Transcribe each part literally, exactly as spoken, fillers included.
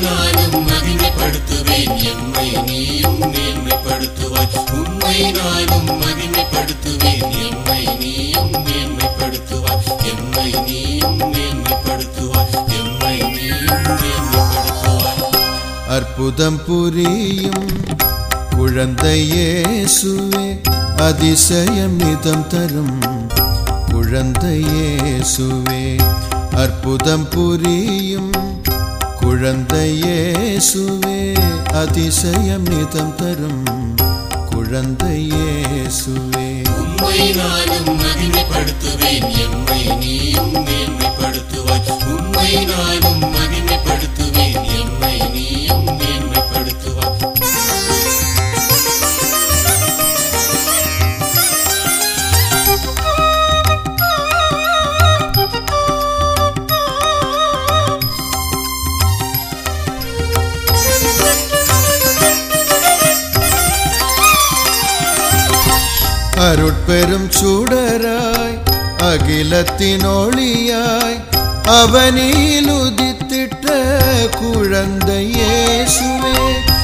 நானும் மகிமைப்படுத்துவேன், எம்மை நீயும் மேன்மைப்படுத்துவாய். உம்மை நானும் மகிமைப்படுத்துவேன், எம்மை நீயும் மேன்மைப்படுத்துவாய். எம்மை நீயும் மேன்மைப்படுத்துவாய், எம்மை நீயும் மேன்மைப்படுத்துவாய். அற்புதம் புரியும் குழந்தை இயேசுவே, அதிசயம் நிதம் தரும் குழந்தை இயேசுவே. அற்புதம் புரியும் குழந்தை இயேசுவே, அதிசயம் நிதம் தரும் குழந்தை இயேசுவே. உம்மை நானும் மகிமைப்படுத்துவேன், எம்மை நீயும் மேன்மைப்படுத்துவாய். உம்மை நானும் மகிமைப்படுத்துவேன், எம்மை நீயும் மேன்மைப்படுத்துவாய். அருட்பெரும் சுடராய் அகிலத்தின் ஒளியாய் அவனில் உதித்திட்ட குழந்தை இயேசுவே.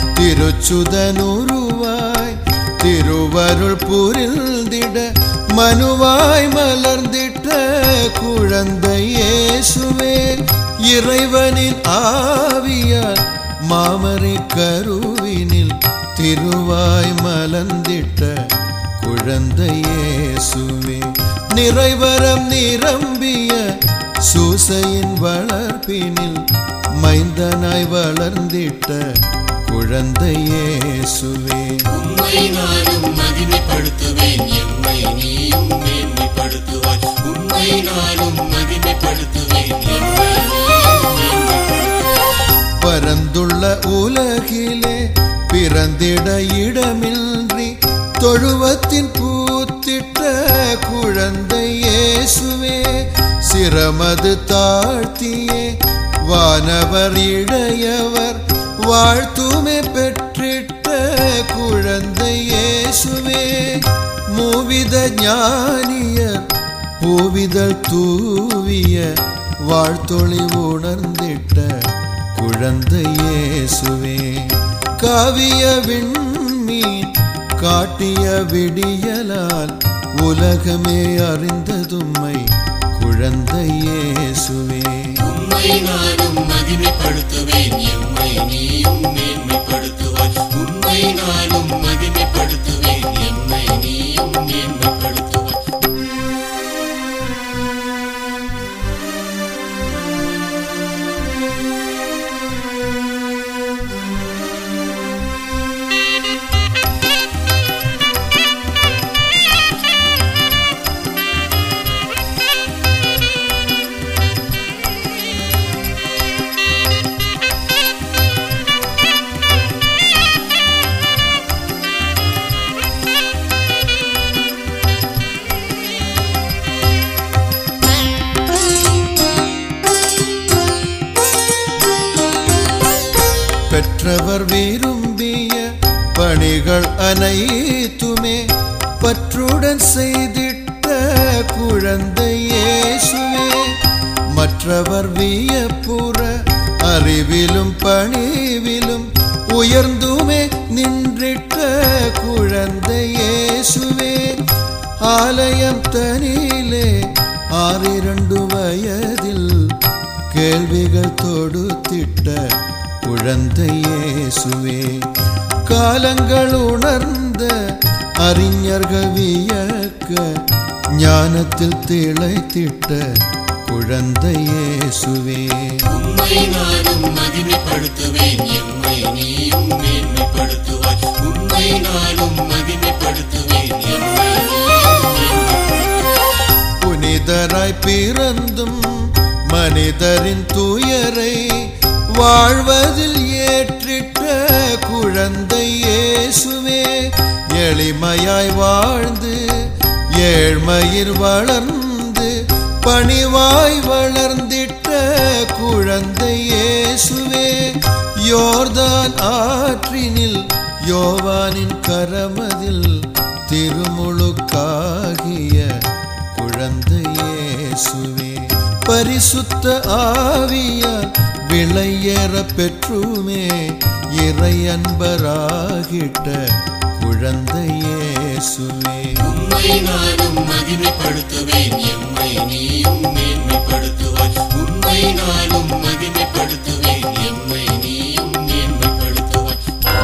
திருச்சுதனுருவாய் திருவருள் புரிந்திட மனுவாய் மலர்ந்திட்ட குழந்தை இயேசுவே. இறைவனின் ஆவியால் மாமரை கருவினில் திருவாய் மலர்ந்திட்ட குழந்தை இயேசுவே. நிறைவரம் நிரம்பிய சூசையின் வளர்ப்பினில் மைந்தனாய் வளர்ந்திட்ட குழந்தை இயேசுவே. உம்மை நானும் மகிமைப்படுத்துவேன், எம்மை நீயும் மேன்மைப்படுத்துவாய். உம்மை நானும் மகிமைப்படுத்துவேன், எம்மை நீயும் மேன்மைப்படுத்துவாய். பரந்துள்ள உலகிலே பிறந்திட இடமின்றி தொழுவத்தின் பூத்திட்ட குழந்தை இயேசுவே. சிரமது தாழ்த்தியே வானவர் இடையவர் வாழ்த்துமே பெற்றிட்ட குழந்தை இயேசுவே. மூவித ஞானியர் பூவிதழ் தூவிய வாழ்த்தொளி உணர்ந்திட்ட குழந்தை இயேசுவே. காவிய விண்மீன் காட்டிய விடியலால் உலகமே அறிந்ததும்மை குழந்தை இயேசுவே. உம்மை நானும் மகிமைப்படுத்துவேன், எம்மை நீயும் மேன்மைப்படுத்துவாய். உம்மை நானும் மகிமைப்படுத்துவேன், எம்மை நீயும் மேன்மைப்படுத்துவாய். பெற்றவர் விரும்பிய பணிகள் அனைத்துமே பற்றுடன் செய்திட்ட குழந்தை இயேசுவே. மற்றவர் வியப்புற அறிவிலும் பணிவிலும் உயர்ந்துமே நின்றிட்ட குழந்தை இயேசுவே. ஆலயம் தனிலே ஆறிரண்டு வயதில் கேள்விகள் தொடுத்திட்ட குழந்தை இயேசுவே. காலங்கள் உணர்ந்த அறிஞர்கள் வியக்க ஞானத்தில் திளைத்திட்ட குழந்தை இயேசுவே. உம்மை நானும் மகிமைப்படுத்துவேன், எம்மை நீயும் மேன்மைப்படுத்துவாய். உம்மை நானும் மகிமைப்படுத்துவேன், எம்மை நீயும் மேன்மைப்படுத்துவாய். புனிதராய் பிறந்தும் மனிதரின் துயரை வாழ்வதில் ஏற்றிட்ட குழந்தை இயேசுவே. எளிமையாய் வாழ்ந்து ஏழ்மையில் வளர்ந்து பணிவாய் வளர்ந்திட்ட குழந்தை இயேசுவே. யோர்தான் ஆற்றினில் யோவானின் கரமதில் திருமுழுக்காகிய குழந்தை இயேசுவே. பரிசுத்த ஆவியால் விளையேற பெற்றுமே இறை அன்பராகிட்ட குழந்தை இயேசுவே. உம்மை நானும் மகிமைப்படுத்துவேன், எம்மை நீயும் மேன்மைப்படுத்துவாய். உம்மை நானும் மகிமைப்படுத்துவேன், எம்மை நீயும் மேன்மைப்படுத்துவாய்.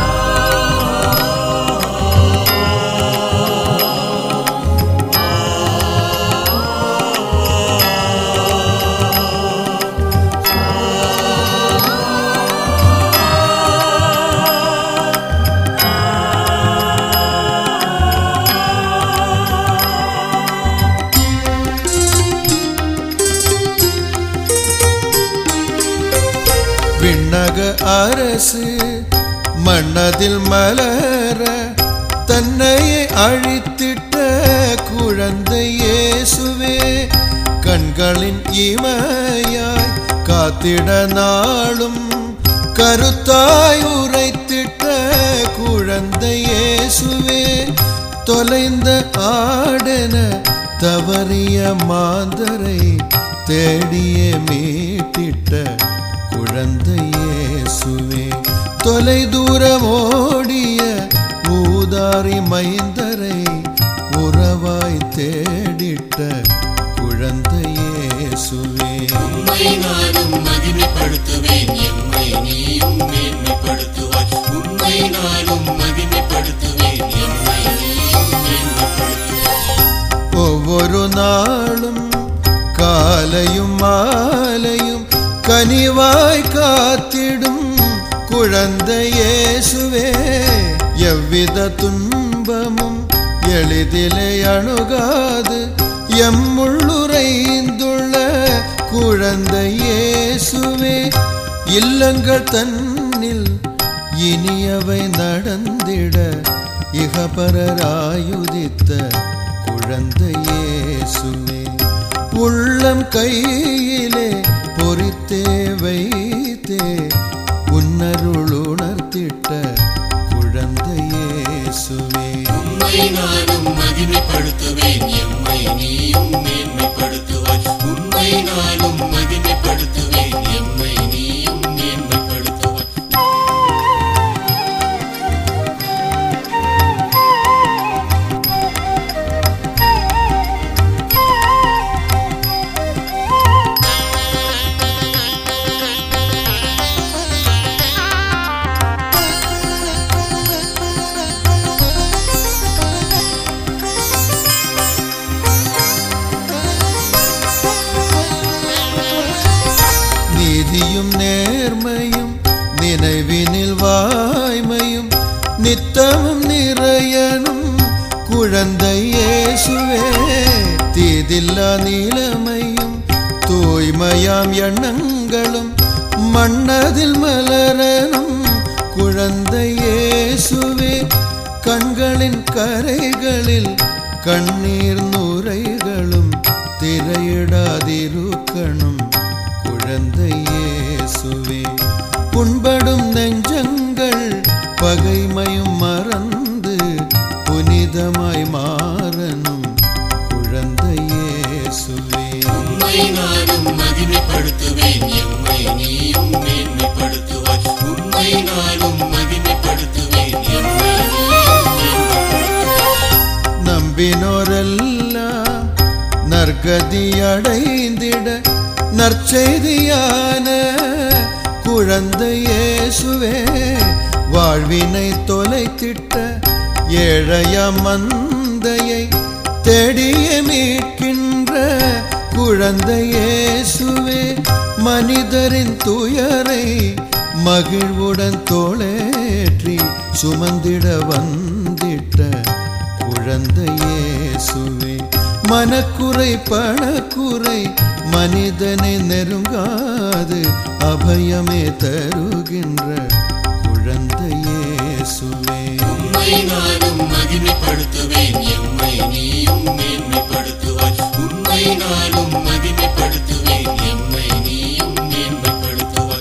விண்ணக அரசு மன்னதில் மலர தன்னையே அழித்திட்ட குழந்தை இயேசுவே. கண்களின் இமையாய் காத்திட நாளும் கருத்தாய் உரைத்திட்ட குழந்தை இயேசுவே. தொலைந்த ஆடென தவறிய மாந்தரை தேடிய மீட்டிட்ட குழந்தை இயேசுவே. தொலை தூரமோடிய ஊதாரி மைந்தரை உறவாய் தேடிட்ட குழந்தை இயேசுவே. உம்மை நானும் மகிமைப்படுத்துவேன், எம்மை நீயும் மேன்மைப்படுத்துவாய். உம்மை நானும் மகிமைப்படுத்துவேன், எம்மை நீயும் மேன்மைப்படுத்துவாய். ஒவ்வொரு நாளும் காலையும் மாலையும் கனிவாய் காத்திடும் குழந்தை இயேசுவே. எவ்வித துன்பமும் எளிதிலே அணுகாது எம்முள்ளுரைந்துள்ள குழந்தை இயேசுவே. இல்லங்கள் தன்னில் இனியவை நடந்திட இகபரராயுதித்த குழந்தை இயேசுவே. உள்ளம் கையிலே பொறித்தே வைத்தே உன்னருள் உணர்த்திட்ட குழந்தை இயேசுவே. உம்மை நானும் மகிமைப்படுத்துவேன், எம்மை நீயும் மேன்மைப்படுத்துவாய். உம்மை நானும் மகிமைப்படுத்துவேன், எம்மை நீயும் மேன்மைப்படுத்துவாய். நீதியும் நேர்மையும் நினைவினில் வாய்மையும் நித்தமும் நிறையனும் குழந்தை இயேசுவே. தீதில்லா நிலைமையும் தூய்மையாம் எண்ணங்களும் மன்னதில் மலரனும் குழந்தை இயேசுவே. கண்களின் கரைகளில் கண்ணீர் நுரைகளும் திரையிடாதிருக்கணும் குழந்தை இயேசுவே. புண்படும் நெஞ்சங்கள் பகைமையும் மறந்து புனிதமாய் மாறனும் குழந்தை இயேசுவே. உம்மை நானும் மகிமைப்படுத்துவேன், எம்மை நீயும் மேன்மைப்படுத்துவாய். உம்மை நானும் மகிமைப்படுத்துவேன், எம்மை நீயும் மேன்மைப்படுத்துவாய். நம்பினோரெல்லாம் நற்கதி அடைந்திட நற்செய்தியான குழந்தை இயேசுவே. வாழ்வினை தொலைத்திட்ட ஏழைய மந்தையை தேடிய மீட்கின்ற குழந்தை இயேசுவே. மனிதரின் துயரை மகிழ்வுடன் தோளேற்றி சுமந்திட வந்திட்ட குழந்தை இயேசுவே. மனக்குறை பணக்குறை மனிதனை நெருங்காது அபயமே தருகின்ற குழந்தை இயேசுவே. உம்மை நானும் மகிமைப்படுத்துவேன், எம்மை நீயும் மேன்மைப்படுத்துவாய். உம்மை நானும் மகிமைப்படுத்துவேன், எம்மை நீயும் மேன்மைப்படுத்துவாய்.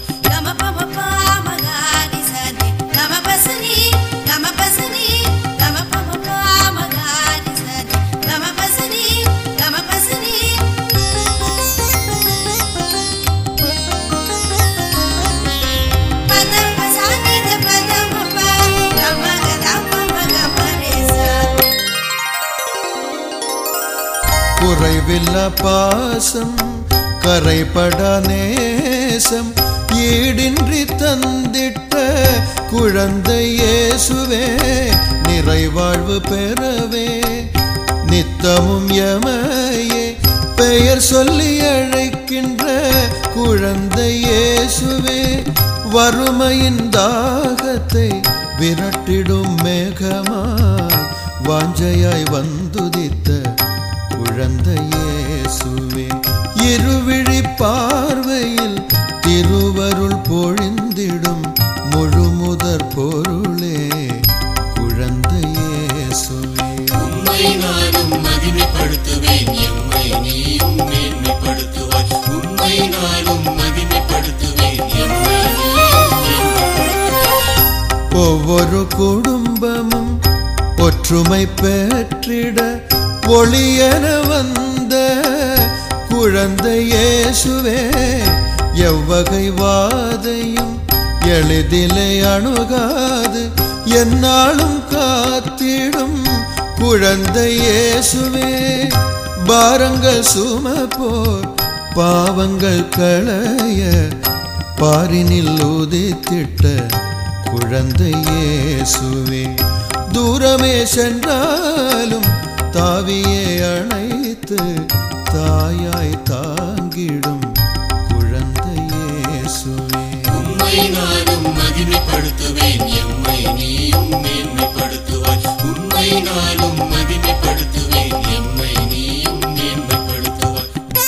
குறைவில்ல பாசம் கரைபடா நேசம் ஈடின்றி தந்திட்ட குழந்தை இயேசுவே நிறைவாழ்வு பெறவே நித்தமும் எமையே பெயர் சொல்லி அழைக்கின்ற குழந்தை இயேசுவே வறுமையின் தாகத்தை விரட்டிடும் மேகமாய் வாஞ்சையாய் வந்துதித்த குழந்தை இயேசுவே இருவிழி பார்வையில் திருவருள் பொழிந்திடும் முழுமுதற் பொருளே குழந்தை இயேசுவே உம்மை நானும் மகிமைப்படுத்துவேன் எம்மை நீயும் மேன்மைப்படுத்துவாய் உம்மை நானும் மகிமைப்படுத்துவேன் எம்மை நீயும் மேன்மைப்படுத்துவாய் ஒவ்வொரு குடும்பமும் ஒற்றுமை பெற்றிட ஒளியென வந்த குழந்தை இயேசுவே எவ்வகை வாதையும் எளிதிலே அணுகாது எந்நாளும் காத்திடும் குழந்தை இயேசுவே பாரங்கள் சுமப்போர் பாவங்கள் களைய பாரினில் உதித்திட்ட குழந்தை இயேசுவே தூரமே சென்றாலும் தாவியே அணைத்து தாயாய் தாங்கிடும் குழந்தை இயேசுவே உம்மை நானும் மகிமைப்படுத்துவேன் எம்மை நீயும் மேன்மைப்படுத்துவாய் உம்மை நானும் மகிமைப்படுத்துவேன் எம்மை நீயும் மேன்மைப்படுத்துவாய்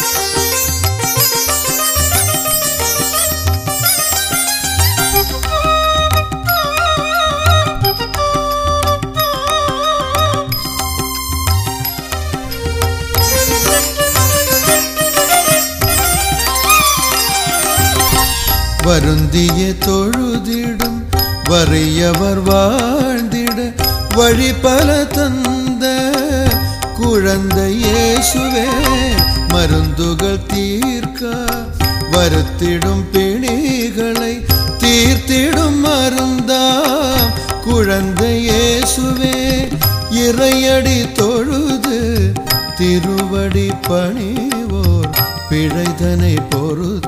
வருந்திய தொழுதிடும் வறியவர் வாழ்ந்திட வழி பல தந்த குழந்தை இயேசுவே மருந்துகள் தீர்க்க வருத்திடும் பிணிகளை தீர்த்திடும் மருந்தாம் குழந்தை இயேசுவே இறையடி தொழுது திருவடி பணிவோர் பிழைதனை பொறுத்த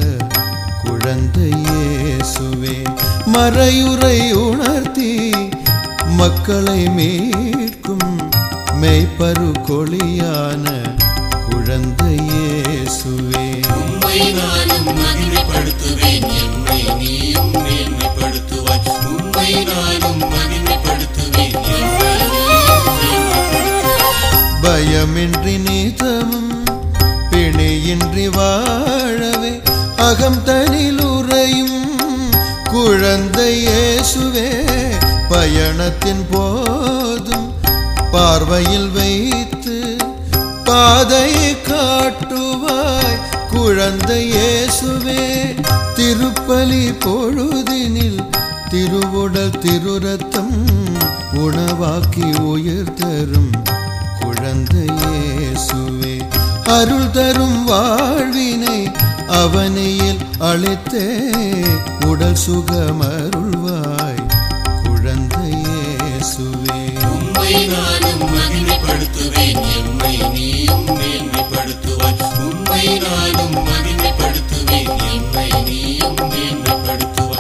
குழந்தை இயேசுவே மறையுறை உணர்த்தி மக்களை மீட்கும் மெய்ப்பரு கொளியான குழந்தை இயேசுவே உம்மை நானும் மகிமைப்படுத்துவேன் எம்மை நீயும் மேன்மைப்படுத்துவாய் உம்மை நானும் மகிமைப்படுத்துவேன் எம்மை நீயும் மேன்மைப்படுத்துவாய் பயமின்றி நீதமும் பிணியின்றி வாழவே அகம் தனில் உறையும் குழந்தை இயேசுவே பயணத்தின் போதும் பார்வையில் வைத்து பாதையை காட்டுவாய் குழந்தை இயேசுவே திருப்பலி பொழுதினில் திருவுடல் திருரத்தம் உணவாக்கி உயிர் தரும் குழந்தை இயேசுவே அருள் தரும் வாழ்வினை அவனியில் அளித்தே உடல் சுகமருள்வாய் குழந்தை இயேசுவே உம்மை நானும் மகிமைப்படுத்துவேன் எம்மை நீயும் மேன்மைப்படுத்துவாய் உம்மை நானும் மகிமைப்படுத்துவேன் எம்மை நீயும் மேன்மைப்படுத்துவாய்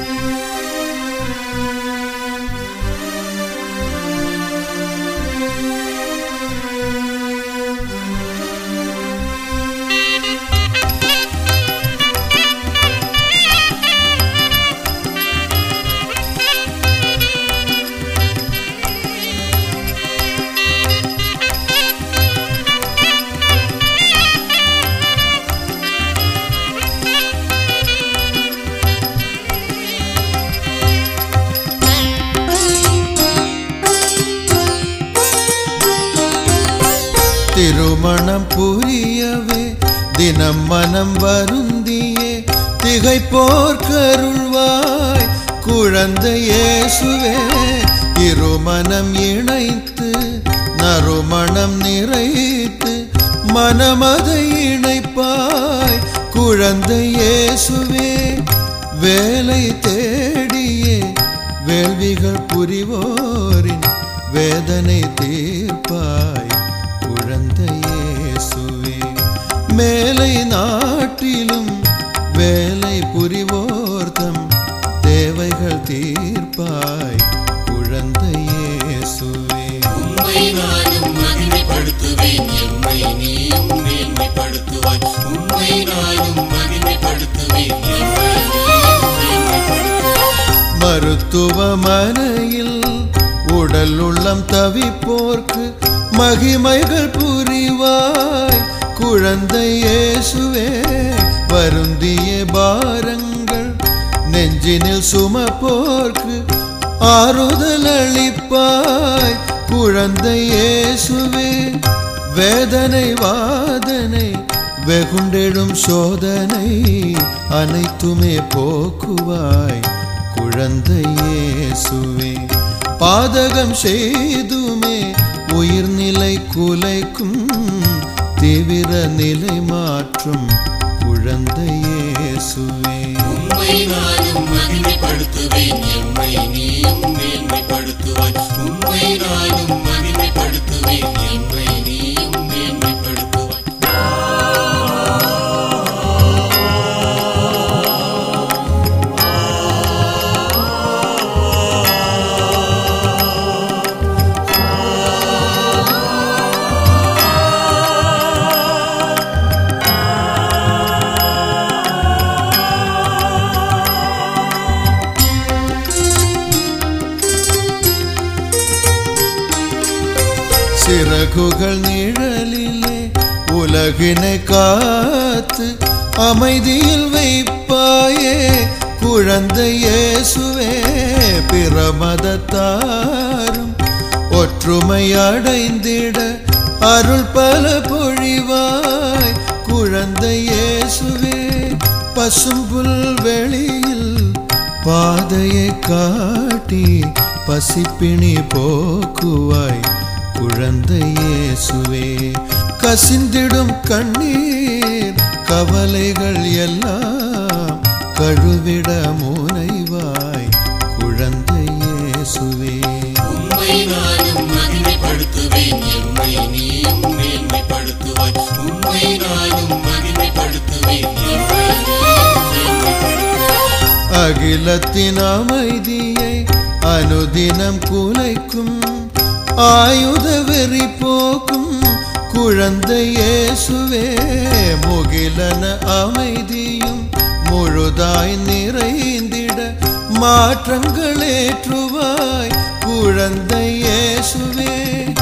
திருமணம் புரியவே தினம் மனம் வருந்தியே திகைப்போர் கருள்வாய் குழந்தை இயேசுவே இருமனம் இணைத்து நறுமணம் நிறைத்து மனமதை இணைப்பாய் குழந்தை இயேசுவே வேலை தேடியே வேள்விகள் புரிவோரின் வேதனை தீர்ப்பாய் குழந்தை இயேசுவே இயேசுவே. மேலை நாட்டிலும் வேலை புரிவோர்தம் தேவைகள் தீர்ப்பாய் குழந்தை இயேசுவே. உம்மை நானும் மகிமைப்படுத்துவேன், எம்மை நீயும் மேன்மைப்படுத்துவாய். உம்மை நானும் மகிமைப்படுத்துவேன், எம்மை நீயும் மேன்மைப்படுத்துவாய். மருத்துவமனையில் உடல் உள்ளம் தவிப்போர்க்கு மகிமைகள் புரிவாய் குழந்தை இயேசுவே. வருந்திய பாரங்கள் நெஞ்சினில் சுமப்போர்க்கு ஆறுதல் அளிப்பாய் குழந்தை இயேசுவே. வேதனை வாதனை வெகுண்டெழும் சோதனை அனைத்துமே போக்குவாய் குழந்தை இயேசுவே. பாதகம் செய்துமே உயிர்நிலை குலைக்கும் தீவிர நிலை மாற்றும் குழந்தை இயேசுவே. உம்மை நானும் மகிமைப்படுத்துவேன், எம்மை நீயும் மேன்மைப்படுத்துவாய். உம்மை நானும் மகிமைப்படுத்துவேன், எம்மை நீயும் மேன்மைப்படுத்துவாய். சிறகுகள் நிழலிலே உலகினை காத்து அமைதியில் வைப்பாயே குழந்தை இயேசுவே. பிற மதத்தாரும் ஒற்றுமை அடைந்திட அருள் பல பொழிவாய் குழந்தை இயேசுவே. பசும்புல் வெளியில் பாதையை காட்டி பசிப்பிணி போக்குவாய் குழந்தை இயேசுவே. கசிந்திடும் கண்ணீர் கவலைகள் எல்லாம் கழுவிட முனைவாய் குழந்தை இயேசுவே. உம்மை நானும் மகிமைப்படுத்துவேன், எம்மை நீயும் மேன்மைப்படுத்துவாய். உம்மை நானும் மகிமைப்படுத்துவேன், எம்மை நீயும் மேன்மைப்படுத்துவாய். அகிலத்தின் அமைதியை அனுதினம் குலைக்கும் ஆயுத வெறி போக்கும் குழந்தை இயேசுவே. முகிலன அமைதியும் முழுதாய் நிறைந்திட மாற்றங்கள் ஏற்றுவாய் குழந்தை இயேசுவே.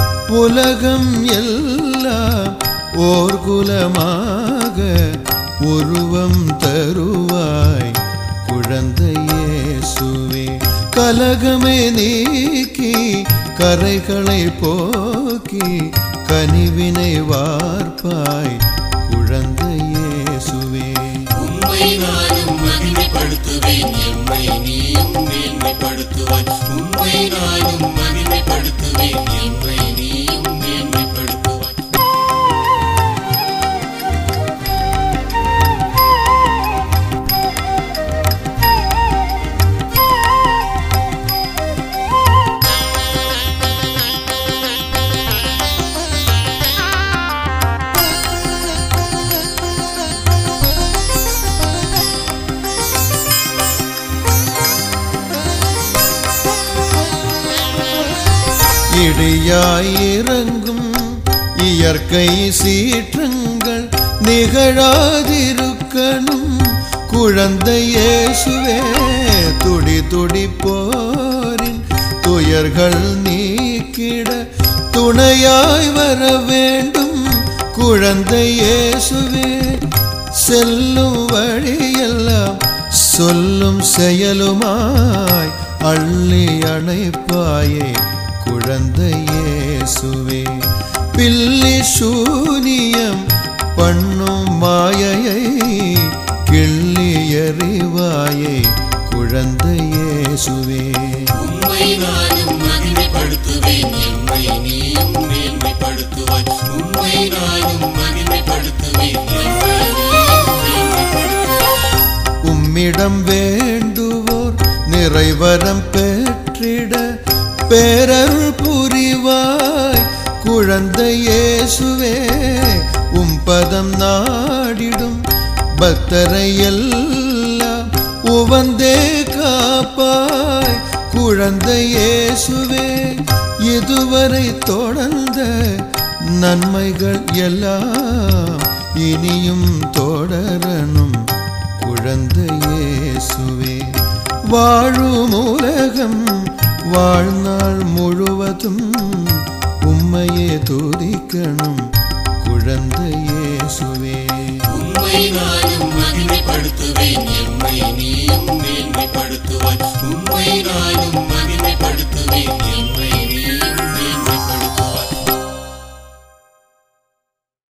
உலகம் எல்லாம் ஓர் குலமாக உருவம் தருவாய் குழந்தை இயேசுவே. கலகமே நீக்கி கரைகளை போக்கி கனிவினை வார்ப்பாய் குழந்தை இயேசுவே. உம்மை நானும் மகிமைப்படுத்துவேன், எம்மை நீயும் மேன்மைப்படுத்துவாய். உம்மை நானும் மகிமைப்படுத்துவேன், எம்மை நீயும் மேன்மைப்படுத்துவாய். இடியாயிறங்கும் இயற்கை சீற்றங்கள் நிகழாதிருக்கணும் குழந்தை இயேசுவே. துடி துடி போரின் துயர்கள் நீக்கிட துணையாய் வர வேண்டும் குழந்தை இயேசுவே. செல்லும் வழியெல்லாம் சொல்லும் செயலுமாய் அள்ளி அணைப்பாயே குழந்தை இயேசுவே. பில்லி சூனியம் பண்ணும் மாயையை கிள்ளி எறிவாயே குழந்தை இயேசுவே. உம்மை நானும் மகிமைப்படுத்துவேன், எம்மை நீயும் மேன்மைப்படுத்துவாய். உம்மை நானும் மகிமைப்படுத்துவேன், எம்மை நீயும் மேன்மைப்படுத்துவாய். உம்மிடம் வேண்டுவோர் நிறைவரம் பெற்றிட பேரருள் புரிவாய் குழந்தை இயேசுவே. உம்பதம் நாடிடும் பக்தரை எல்லாம் உவந்தே காப்பாய் குழந்தை இயேசுவே. இதுவரை தொடர்ந்த நன்மைகள் எல்லாம் இனியும் தொடரணும் குழந்தை இயேசுவே. வாழும் உலகம் வாழ்நாள் முழுவதும் உம்மையே துதிக்கணும் குழந்தை இயேசுவே. உம்மை நானும் மகிமைப்படுத்துவேன், எம்மை நீயும் மேன்மைப்படுத்துவாய். உம்மை நான்